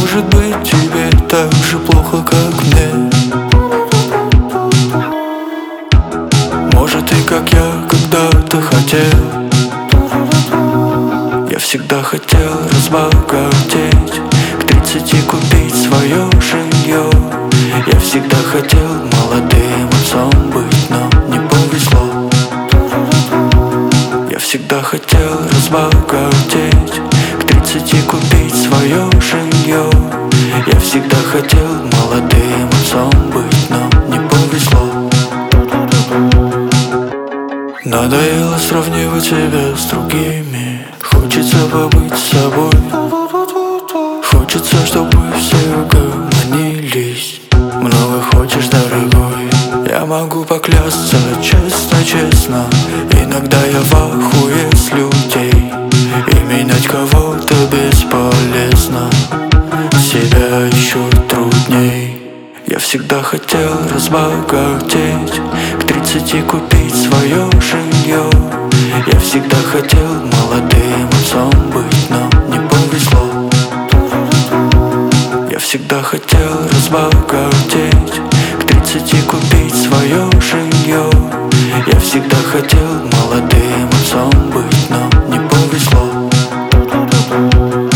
может быть тебе так же плохо, как мне. Может, ты, как я, когда-то хотел. Я всегда хотел разбогатеть, к 30 купить свое жилье. Я всегда хотел молодым отцом быть, но не повезло. Я всегда хотел разбогатеть, к 30 купить свое жилье. Я всегда хотел молодым отцом быть, но не повезло. Надоело сравнивать себя с другими. Хочется побыть собой. Хочется, чтобы все угомонились. Много хочешь, дорогой. Я могу поклясться честно-честно. Иногда я в ахуе с людей. И менять кого-то бесполезно. Себя еще трудней. Я всегда хотел разбогатеть, к 30 купить свое жилье. Я всегда хотел молодым отцом быть, но не повезло. Я всегда хотел разбогатеть, к 30 купить свое жилье. Я всегда хотел молодым отцом быть, но не повезло.